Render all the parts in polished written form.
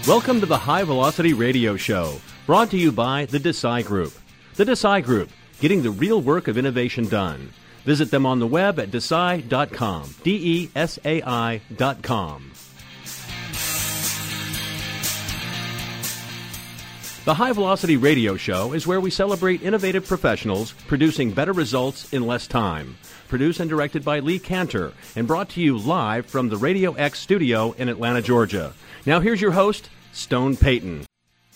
Welcome to the High Velocity Radio Show, brought to you by the Desai Group. The Desai Group, getting the real work of innovation done. Visit them on the web at desai.com, DESAI.com. The High Velocity Radio Show is where we celebrate innovative professionals producing better results in less time. Produced and directed by Lee Cantor and brought to you live from the Radio X studio in Atlanta, Georgia. Now here's your host, Stone Payton.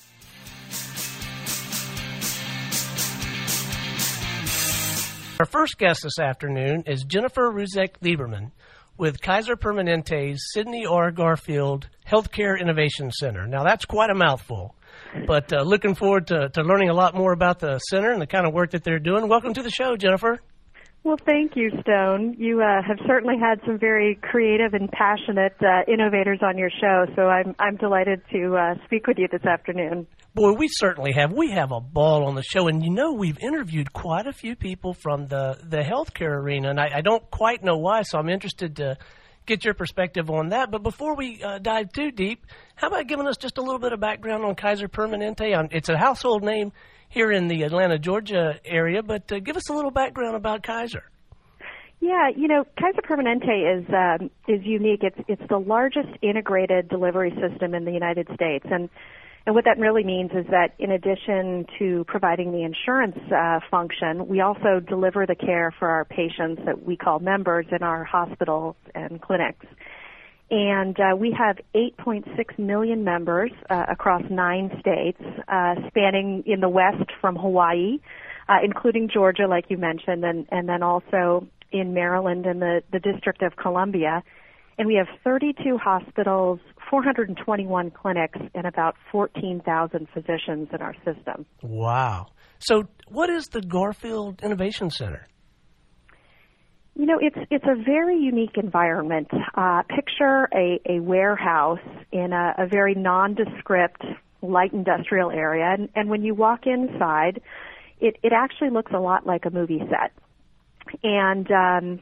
Our first guest this afternoon is Jennifer Ruzek-Lieberman with Kaiser Permanente's Sidney R. Garfield Healthcare Innovation Center. Now, that's quite a mouthful, but looking forward to learning a lot more about the center and the kind of work that they're doing. Welcome to the show, Jennifer. Well, thank you, Stone. You have certainly had some very creative and passionate innovators on your show, so I'm delighted to speak with you this afternoon. Boy, we certainly have. We have a ball on the show, and you know we've interviewed quite a few people from the healthcare arena, and I don't quite know why, so I'm interested to get your perspective on that. But before we dive too deep, how about giving us just a little bit of background on Kaiser Permanente? It's a household name here in the Atlanta, Georgia area, but give us a little background about Kaiser. Yeah, you know, Kaiser Permanente is unique. It's the largest integrated delivery system in the United States, and what that really means is that in addition to providing the insurance function, we also deliver the care for our patients that we call members in our hospitals and clinics. And we have 8.6 million members across 9 states, spanning in the west from Hawaii, including Georgia, like you mentioned, and then also in Maryland and the District of Columbia. And we have 32 hospitals, 421 clinics, and about 14,000 physicians in our system. Wow. So what is the Garfield Innovation Center? You know, it's a very unique environment. Picture a warehouse in a very nondescript, light industrial area, and when you walk inside, it actually looks a lot like a movie set. And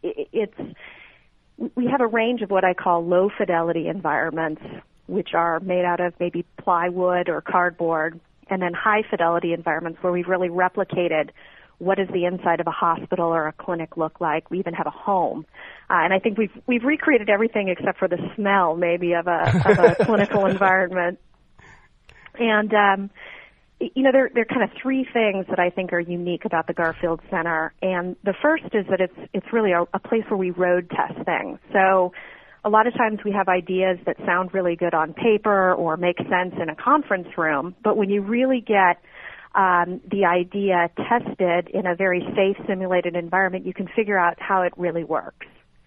we have a range of what I call low-fidelity environments, which are made out of maybe plywood or cardboard, and then high-fidelity environments where we've really replicated what does the inside of a hospital or a clinic look like. We even have a home. And I think we've recreated everything except for the smell, maybe, of a clinical environment. And you know, there are kind of 3 things that I think are unique about the Garfield Center. And the first is that it's really a place where we road test things. So a lot of times we have ideas that sound really good on paper or make sense in a conference room, but when you really get the idea tested in a very safe, simulated environment, you can figure out how it really works.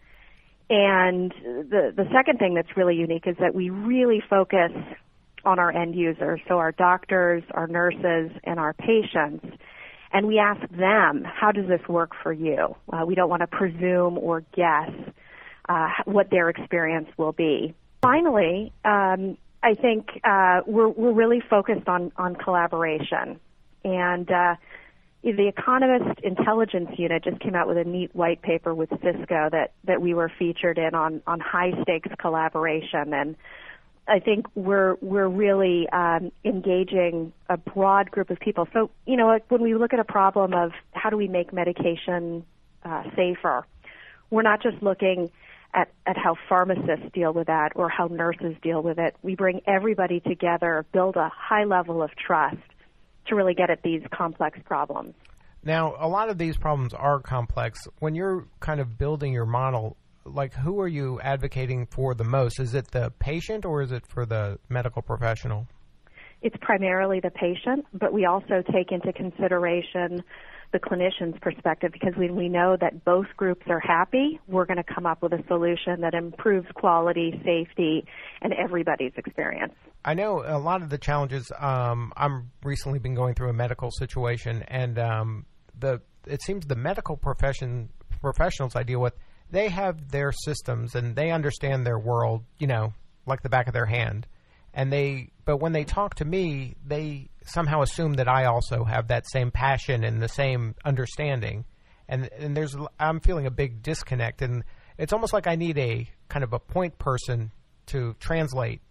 And the second thing that's really unique is that we really focus on our end users, so our doctors, our nurses, and our patients. And we ask them, how does this work for you? We don't want to presume or guess what their experience will be. Finally, I think we're really focused on collaboration. And the Economist Intelligence Unit just came out with a neat white paper with Cisco that we were featured in on high-stakes collaboration. And I think we're really engaging a broad group of people. So, you know, like when we look at a problem of how do we make medication safer, we're not just looking at how pharmacists deal with that or how nurses deal with it. We bring everybody together, build a high level of trust to really get at these complex problems. Now, a lot of these problems are complex. When you're kind of building your model, like, who are you advocating for the most? Is it the patient or is it for the medical professional? It's primarily the patient, but we also take into consideration the clinician's perspective, because when we know that both groups are happy, we're going to come up with a solution that improves quality, safety, and everybody's experience. I know a lot of the challenges. I'm recently been going through a medical situation, and it seems the medical professionals I deal with, they have their systems and they understand their world, you know, like the back of their hand. But when they talk to me, they somehow assume that I also have that same passion and the same understanding. And I'm feeling a big disconnect, and it's almost like I need a kind of a point person to translate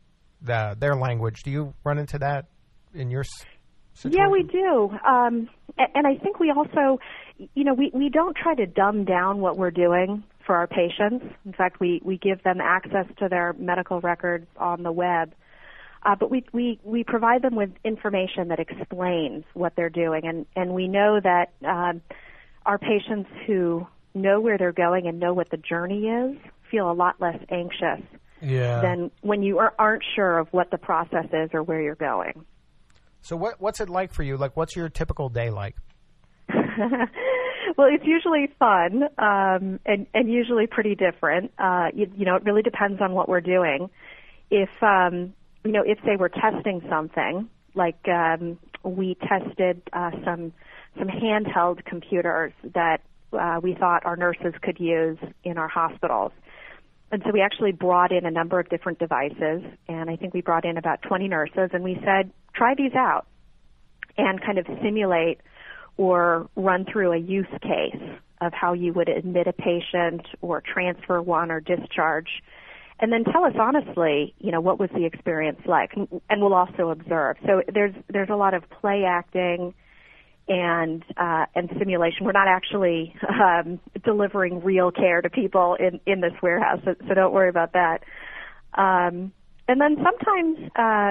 their language. Do you run into that in your situation? Yeah, we do. And I think we also, we don't try to dumb down what we're doing for our patients. In fact, we give them access to their medical records on the web. But we provide them with information that explains what they're doing. And we know that our patients who know where they're going and know what the journey is feel a lot less anxious than when you aren't sure of what the process is or where you're going. So what's it like for you? Like, what's your typical day like? Well, it's usually fun and usually pretty different. It really depends on what we're doing. If say we're testing something, like we tested some handheld computers that we thought our nurses could use in our hospitals. And so we actually brought in a number of different devices, and I think we brought in about 20 nurses, and we said, try these out and kind of simulate or run through a use case of how you would admit a patient or transfer one or discharge. And then tell us honestly, what was the experience like? And we'll also observe. So there's a lot of play acting and simulation. We're not actually delivering real care to people in this warehouse, so don't worry about that. And then sometimes,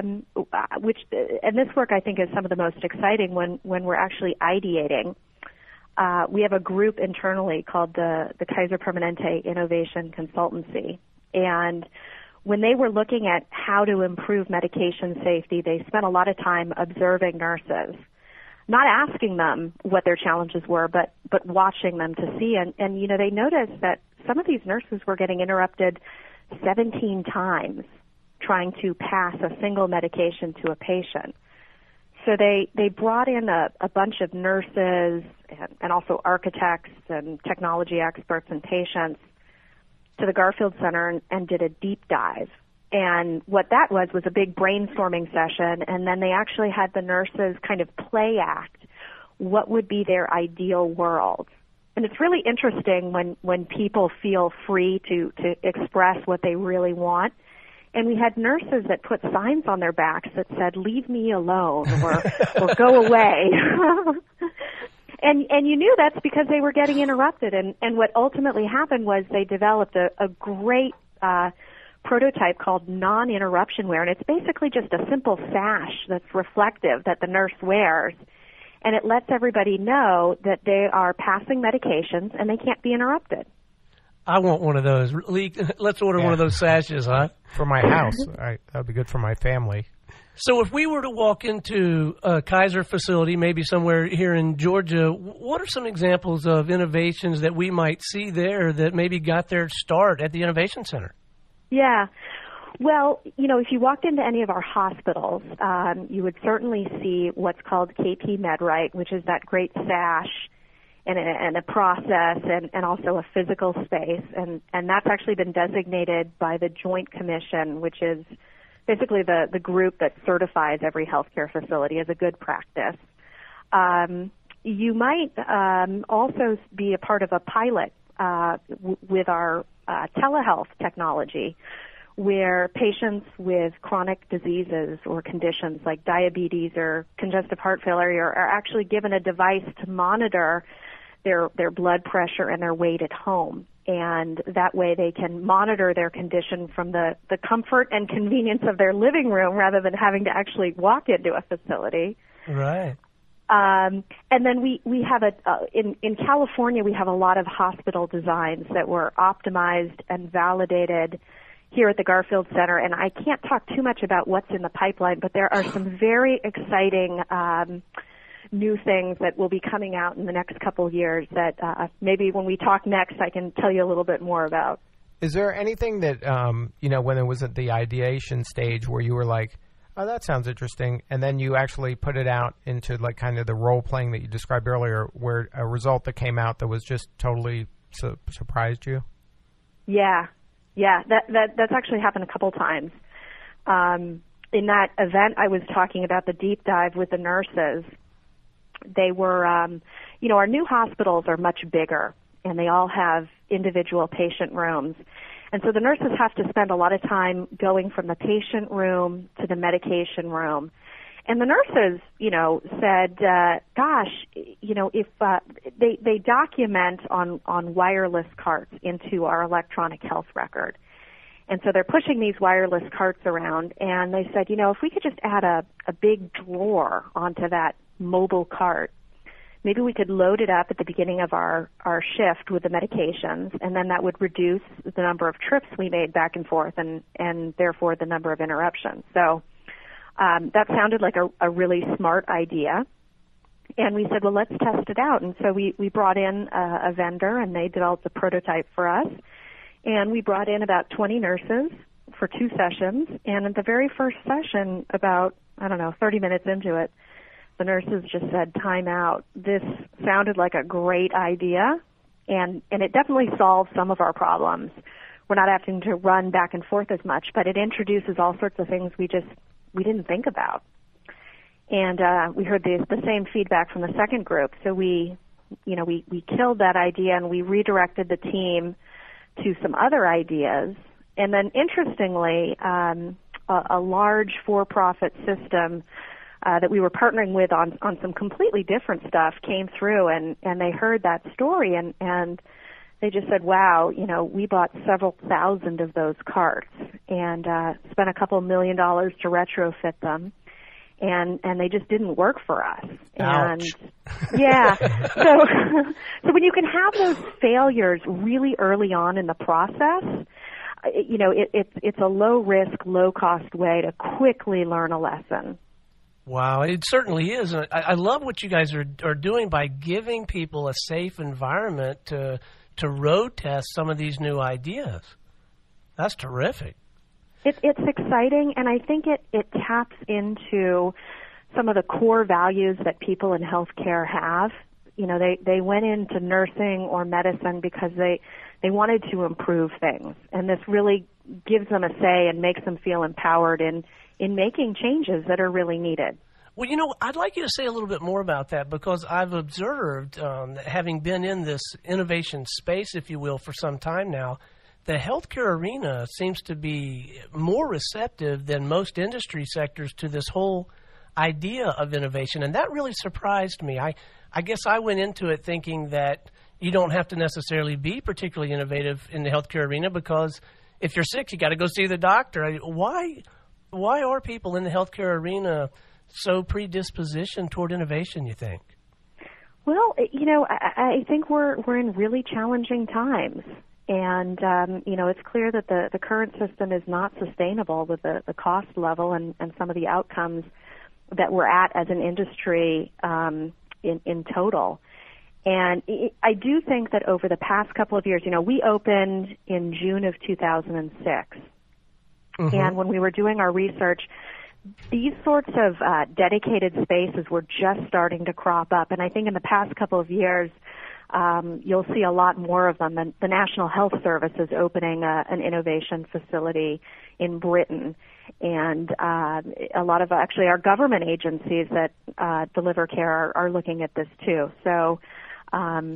and this work I think is some of the most exciting when we're actually ideating. We have a group internally called the Kaiser Permanente Innovation Consultancy. And when they were looking at how to improve medication safety, they spent a lot of time observing nurses, not asking them what their challenges were, but watching them to see. And they noticed that some of these nurses were getting interrupted 17 times trying to pass a single medication to a patient. So they brought in a bunch of nurses and also architects and technology experts and patients to the Garfield Center and did a deep dive. And what that was a big brainstorming session, and then they actually had the nurses kind of play act what would be their ideal world. And it's really interesting when people feel free to express what they really want. And we had nurses that put signs on their backs that said, "Leave me alone," or "Go away." And you knew that's because they were getting interrupted. And what ultimately happened was they developed a great prototype called non-interruption wear. And it's basically just a simple sash that's reflective that the nurse wears. And it lets everybody know that they are passing medications and they can't be interrupted. I want one of those. Lee, let's order one of those sashes, huh? For my house. That would be good for my family. So if we were to walk into a Kaiser facility, maybe somewhere here in Georgia, what are some examples of innovations that we might see there that maybe got their start at the Innovation Center? Yeah. Well, if you walked into any of our hospitals, you would certainly see what's called KP MedRight, which is that great sash and a process and also a physical space. And that's actually been designated by the Joint Commission, which is basically the group that certifies every healthcare facility as a good practice. You might also be a part of a pilot with our telehealth technology, where patients with chronic diseases or conditions like diabetes or congestive heart failure are actually given a device to monitor their blood pressure and their weight at home. And that way they can monitor their condition from the comfort and convenience of their living room rather than having to actually walk into a facility. Right. And then we have in California, we have a lot of hospital designs that were optimized and validated here at the Garfield Center. And I can't talk too much about what's in the pipeline, but there are some very exciting new things that will be coming out in the next couple of years that maybe when we talk next, I can tell you a little bit more about. Is there anything that, when it was at the ideation stage where you were like, oh, that sounds interesting, and then you actually put it out into like kind of the role-playing that you described earlier, where a result that came out that was just totally surprised you? Yeah, that's actually happened a couple times. In that event, I was talking about the deep dive with the nurses. They were, our new hospitals are much bigger, and they all have individual patient rooms. And so the nurses have to spend a lot of time going from the patient room to the medication room. And the nurses, said, if they document on wireless carts into our electronic health record. And so they're pushing these wireless carts around, and they said, if we could just add a big drawer onto that mobile cart, maybe we could load it up at the beginning of our shift with the medications, and then that would reduce the number of trips we made back and forth and therefore the number of interruptions. So that sounded like a really smart idea. And we said, well, let's test it out. And so we brought in a vendor, and they developed a prototype for us. And we brought in about 20 nurses for 2 sessions. And at the very first session, about, 30 minutes into it, the nurses just said, time out. This sounded like a great idea, and it definitely solves some of our problems. We're not having to run back and forth as much, but it introduces all sorts of things we didn't think about. And we heard the same feedback from the second group. So we killed that idea, and we redirected the team to some other ideas. And then, interestingly, a large for-profit system that we were partnering with on some completely different stuff came through, and they heard that story, and they just said, wow, we bought several thousand of those carts and spent a couple $1 million to retrofit them. And they just didn't work for us. Ouch. And yeah. So when you can have those failures really early on in the process, it's a low risk, low cost way to quickly learn a lesson. Wow, it certainly is. And I love what you guys are doing by giving people a safe environment to road test some of these new ideas. That's terrific. It's exciting, and I think it taps into some of the core values that people in healthcare have. They went into nursing or medicine because they wanted to improve things, and this really gives them a say and makes them feel empowered in making changes that are really needed. Well, I'd like you to say a little bit more about that, because I've observed, having been in this innovation space, if you will, for some time now, the healthcare arena seems to be more receptive than most industry sectors to this whole idea of innovation, and that really surprised me. I guess I went into it thinking that you don't have to necessarily be particularly innovative in the healthcare arena, because if you're sick, you got to go see the doctor. Why are people in the healthcare arena so predispositioned toward innovation, you think? Well, I think we're in really challenging times. And, it's clear that the current system is not sustainable with the cost level and some of the outcomes that we're at as an industry in total. And I do think that over the past couple of years, we opened in June of 2006. Mm-hmm. And when we were doing our research, these sorts of dedicated spaces were just starting to crop up. And I think in the past couple of years, you'll see a lot more of them. The National Health Service is opening an innovation facility in Britain, and a lot of actually our government agencies that deliver care are looking at this too. So I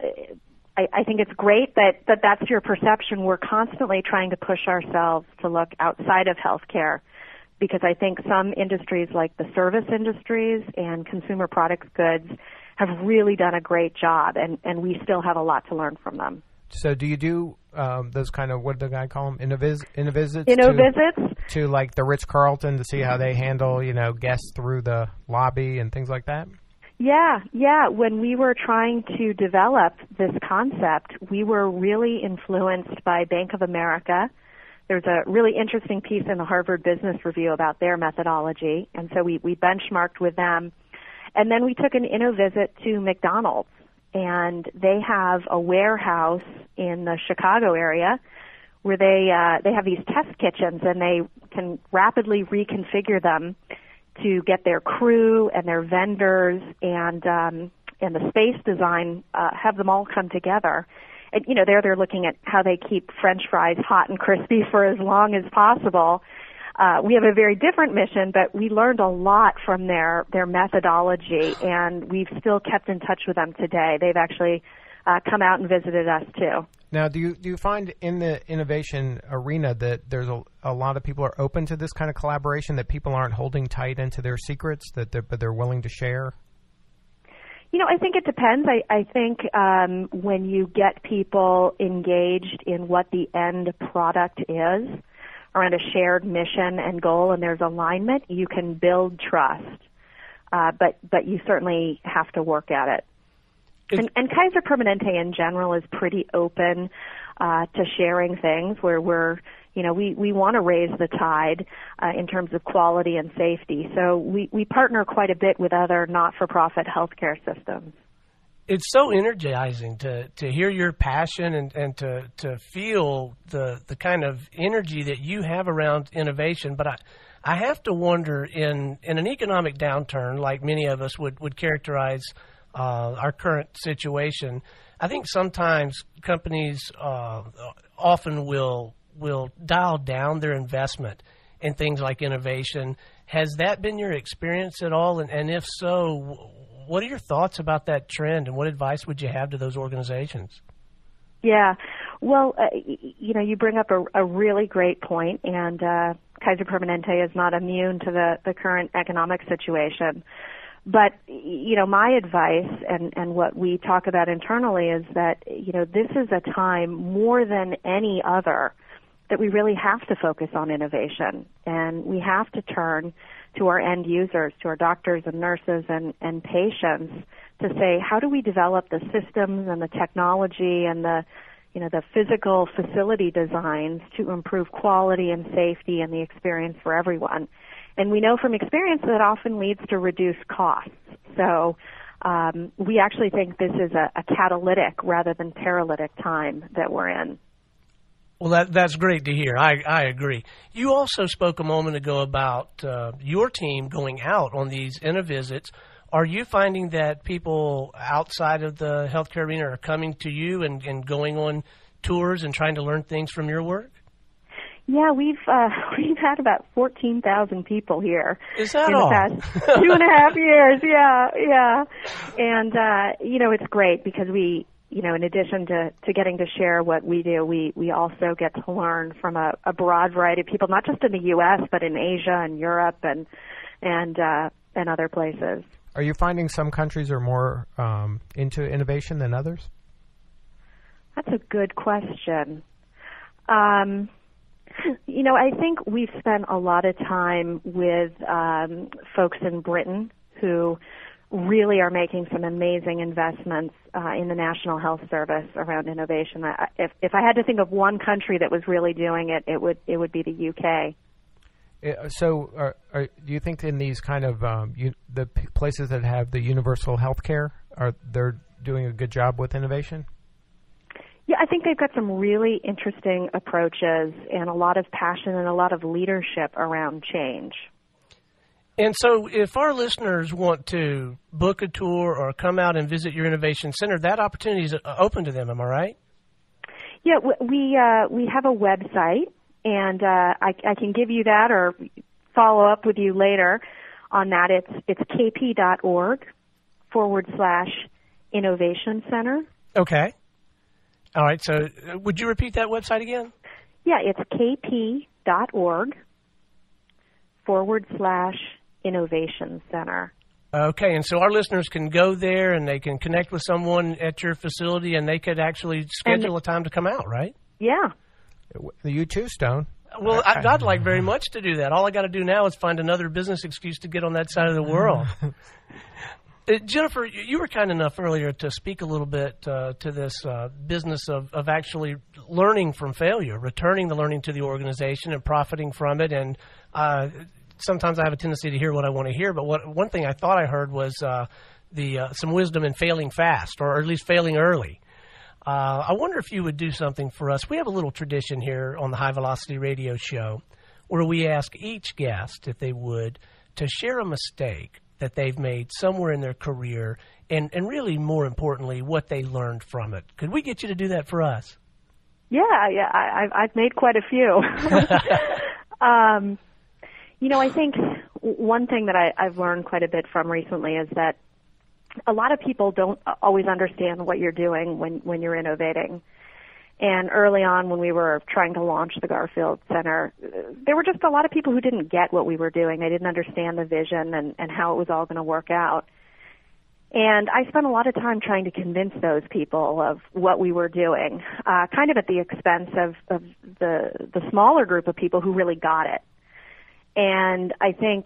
think it's great that that's your perception. We're constantly trying to push ourselves to look outside of healthcare, because I think some industries like the service industries and consumer products goods have really done a great job, and we still have a lot to learn from them. So do you do those kind of, what did the guy call them, Innovisits? Innovisits? To like the Ritz-Carlton to see how they handle, guests through the lobby and things like that? Yeah. When we were trying to develop this concept, we were really influenced by Bank of America. There's a really interesting piece in the Harvard Business Review about their methodology, and so we benchmarked with them. And then we took an Innovisit to McDonald's, and they have a warehouse in the Chicago area where they have these test kitchens, and they can rapidly reconfigure them to get their crew and their vendors and the space design, have them all come together. And, they're looking at how they keep French fries hot and crispy for as long as possible. We have a very different mission, but we learned a lot from their methodology, and we've still kept in touch with them today. They've actually come out and visited us, too. Now, do you find in the innovation arena that there's a lot of people are open to this kind of collaboration, that people aren't holding tight into their secrets, but they're willing to share? I think it depends. I think when you get people engaged in what the end product is around a shared mission and goal and there's alignment, you can build trust. But you certainly have to work at it. And Kaiser Permanente in general is pretty open to sharing things where we want to raise the tide in terms of quality and safety. So we partner quite a bit with other not-for-profit healthcare systems. It's so energizing to hear your passion and to feel the kind of energy that you have around innovation. But I have to wonder, in an economic downturn, like many of us would characterize our current situation, I think sometimes companies often will dial down their investment in things like innovation. Has that been your experience at all? And if so, what are your thoughts about that trend, and what advice would you have to those organizations? Yeah, well, you bring up a really great point, and Kaiser Permanente is not immune to the current economic situation. But, my advice and what we talk about internally is that, this is a time more than any other that we really have to focus on innovation, and we have to turn to our end users, to our doctors and nurses and patients, to say, how do we develop the systems and the technology and the physical facility designs to improve quality and safety and the experience for everyone? And we know from experience that often leads to reduced costs. So we actually think this is a catalytic rather than paralytic time that we're in. Well, that's great to hear. I agree. You also spoke a moment ago about your team going out on these InnoVisits. Are you finding that people outside of the healthcare arena are coming to you and going on tours and trying to learn things from your work? Yeah, we've had about 14,000 people here. Is that in all? the past 2.5 years. Yeah. And it's great because we, in addition to getting to share what we do, we also get to learn from a broad variety of people, not just in the U.S. but in Asia and Europe and other places. Are you finding some countries are more into innovation than others? That's a good question. I think we've spent a lot of time with folks in Britain who really are making some amazing investments in the National Health Service around innovation. If I had to think of one country that was really doing it, it would be the UK. So, do you think in these kind of the places that have the universal health care, they're doing a good job with innovation? Yeah, I think they've got some really interesting approaches and a lot of passion and a lot of leadership around change. And so if our listeners want to book a tour or come out and visit your innovation center, that opportunity is open to them, am I right? Yeah, we have a website, and I can give you that or follow up with you later on that. It's kp.org/innovation center. Okay. All right, so would you repeat that website again? Yeah, it's kp.org/innovation center. Okay, and so our listeners can go there and they can connect with someone at your facility and they could actually schedule a time to come out, right? Yeah. You too, Stone. Well, I'd like very much to do that. All I got to do now is find another business excuse to get on that side of the world. Jennifer, you were kind enough earlier to speak a little bit to this business of actually learning from failure, returning the learning to the organization and profiting from it. And sometimes I have a tendency to hear what I want to hear, but one thing I thought I heard was some wisdom in failing fast, or at least failing early. I wonder if you would do something for us. We have a little tradition here on the High Velocity Radio Show where we ask each guest, if they would, to share a mistake that they've made somewhere in their career, and really, more importantly, what they learned from it. Could we get you to do that for us? Yeah, I've made quite a few. I think one thing that I've learned quite a bit from recently is that a lot of people don't always understand what you're doing when you're innovating. And early on when we were trying to launch the Garfield Center, there were just a lot of people who didn't get what we were doing. They didn't understand the vision and how it was all going to work out. And I spent a lot of time trying to convince those people of what we were doing, kind of at the expense of the smaller group of people who really got it. And I think,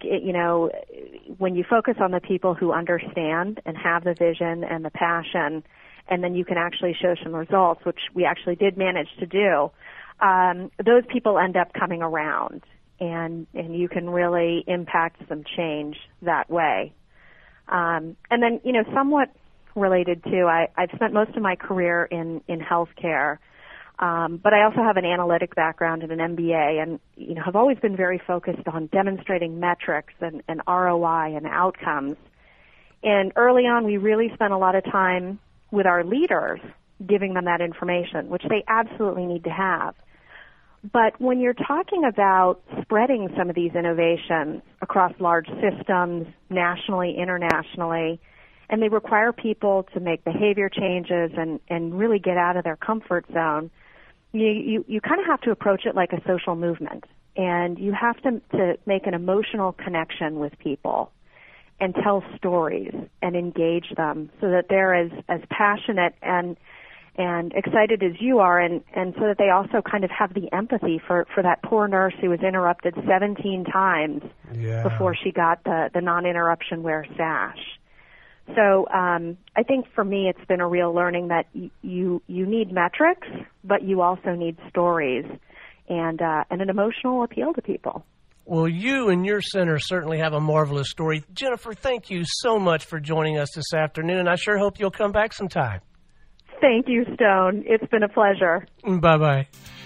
when you focus on the people who understand and have the vision and the passion, and then you can actually show some results, which we actually did manage to do, those people end up coming around, and you can really impact some change that way. And then, somewhat related to, I've spent most of my career in healthcare, but I also have an analytic background and an MBA, and have always been very focused on demonstrating metrics and ROI and outcomes. And early on, we really spent a lot of time with our leaders, giving them that information, which they absolutely need to have. But when you're talking about spreading some of these innovations across large systems, nationally, internationally, and they require people to make behavior changes and really get out of their comfort zone, you kind of have to approach it like a social movement. And you have to make an emotional connection with people and tell stories and engage them so that they're as passionate and excited as you are, and so that they also kind of have the empathy for that poor nurse who was interrupted 17 times before she got the non-interruption wear sash. So I think for me it's been a real learning that you need metrics, but you also need stories and an emotional appeal to people. Well, you and your center certainly have a marvelous story. Jennifer, thank you so much for joining us this afternoon, and I sure hope you'll come back sometime. Thank you, Stone. It's been a pleasure. Bye-bye.